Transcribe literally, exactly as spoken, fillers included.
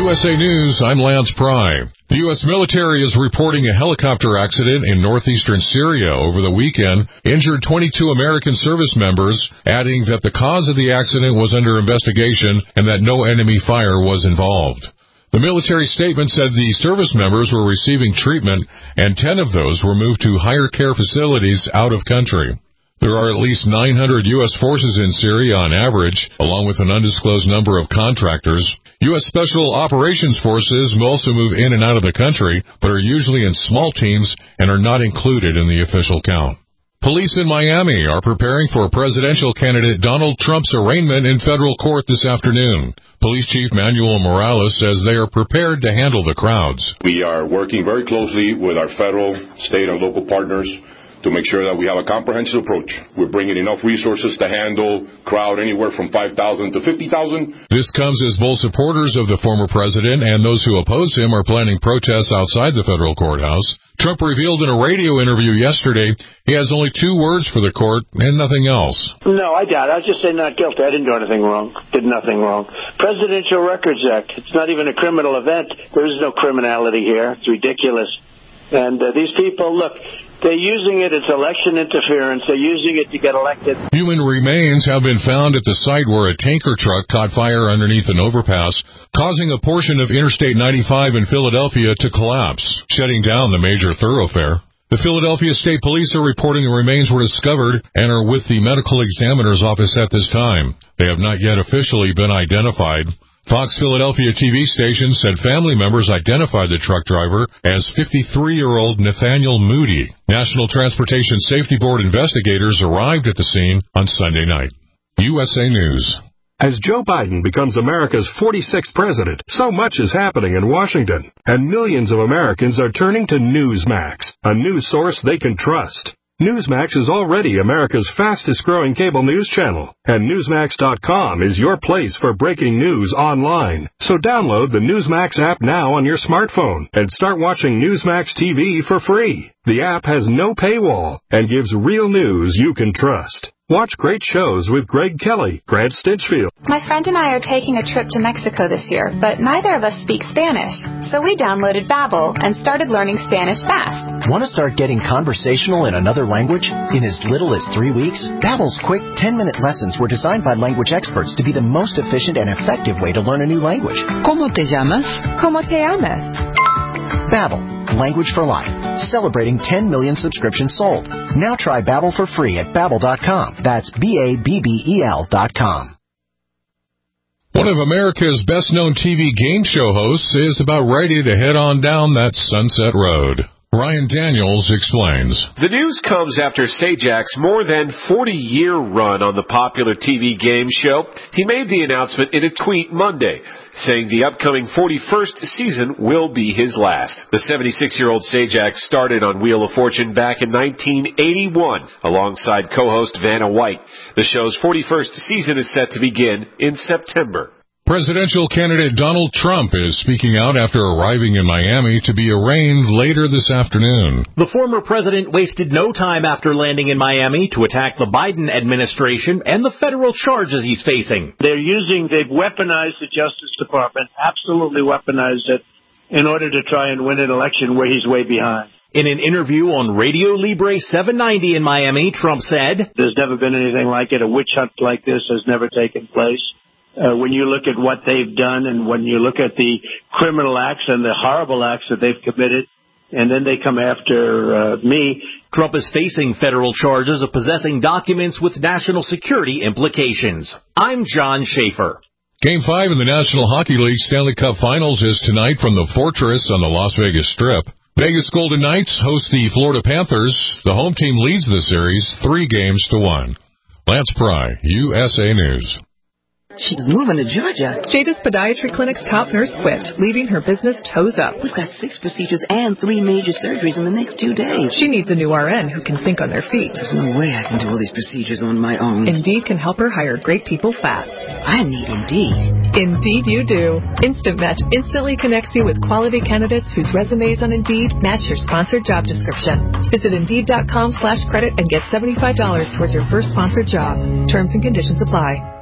U S A News, I'm Lance Pry. The U S military is reporting a helicopter accident in northeastern Syria over the weekend injured twenty-two American service members, adding that the cause of the accident was under investigation and that no enemy fire was involved. The military statement said the service members were receiving treatment and ten of those were moved to higher care facilities out of country. There are at least nine hundred U S forces in Syria on average, along with an undisclosed number of contractors. U S Special Operations Forces also move in and out of the country, but are usually in small teams and are not included in the official count. Police in Miami are preparing for presidential candidate Donald Trump's arraignment in federal court this afternoon. Police Chief Manuel Morales says they are prepared to handle the crowds. We are working very closely with our federal, state, and local partners to make sure that we have a comprehensive approach. We're bringing enough resources to handle crowd anywhere from five thousand to fifty thousand. This comes as both supporters of the former president and those who oppose him are planning protests outside the federal courthouse. Trump revealed in a radio interview yesterday he has only two words for the court and nothing else. No, I doubt it. I was just saying not guilty. I didn't do anything wrong. Did nothing wrong. Presidential Records Act. It's not even a criminal event. There is no criminality here. It's ridiculous. And uh, these people, look, they're using it as election interference. They're using it to get elected. Human remains have been found at the site where a tanker truck caught fire underneath an overpass, causing a portion of Interstate ninety-five in Philadelphia to collapse, shutting down the major thoroughfare. The Philadelphia State Police are reporting the remains were discovered and are with the medical examiner's office at this time. They have not yet officially been identified. Fox Philadelphia T V station said family members identified the truck driver as fifty-three-year-old Nathaniel Moody. National Transportation Safety Board investigators arrived at the scene on Sunday night. U S A News. As Joe Biden becomes America's forty-sixth president, so much is happening in Washington, and millions of Americans are turning to Newsmax, a news source they can trust. Newsmax is already America's fastest-growing cable news channel, and Newsmax dot com is your place for breaking news online. So download the Newsmax app now on your smartphone and start watching Newsmax T V for free. The app has no paywall and gives real news you can trust. Watch great shows with Greg Kelly, Grant Stinchfield. My friend and I are taking a trip to Mexico this year, but neither of us speak Spanish. So we downloaded Babbel and started learning Spanish fast. Want to start getting conversational in another language? In as little as three weeks, Babbel's quick ten-minute lessons were designed by language experts to be the most efficient and effective way to learn a new language. ¿Cómo te llamas? ¿Cómo te llamas? Babbel, language for life. Celebrating ten million subscriptions sold. Now try Babbel for free at Babbel dot com. That's B A B B E L dot com. One of America's best-known T V game show hosts is about ready to head on down that Sunset Road. Ryan Daniels explains. The news comes after Sajak's more than forty-year run on the popular T V game show. He made the announcement in a tweet Monday, saying the upcoming forty-first season will be his last. The seventy-six-year-old Sajak started on Wheel of Fortune back in nineteen eighty-one alongside co-host Vanna White. The show's forty-first season is set to begin in September. Presidential candidate Donald Trump is speaking out after arriving in Miami to be arraigned later this afternoon. The former president wasted no time after landing in Miami to attack the Biden administration and the federal charges he's facing. They're using, they've weaponized the Justice Department, absolutely weaponized it, in order to try and win an election where he's way behind. In an interview on Radio Libre seven ninety in Miami, Trump said, "There's never been anything like it. A witch hunt like this has never taken place. Uh, when you look at what they've done and when you look at the criminal acts and the horrible acts that they've committed, and then they come after uh, me." Trump is facing federal charges of possessing documents with national security implications. I'm John Schaefer. Game five in the National Hockey League Stanley Cup Finals is tonight from the Fortress on the Las Vegas Strip. Vegas Golden Knights host the Florida Panthers. The home team leads the series three games to one. Lance Pry, U S A News. She's moving to Georgia. Jada's Podiatry Clinic's top nurse quit, leaving her business toes up. We've got six procedures and three major surgeries in the next two days. She needs a new R N who can think on their feet. There's no way I can do all these procedures on my own. Indeed can help her hire great people fast. I need Indeed. Indeed you do. Instant Match instantly connects you with quality candidates whose resumes on Indeed match your sponsored job description. Visit Indeed dot com slash credit and get seventy-five dollars towards your first sponsored job. Terms and conditions apply.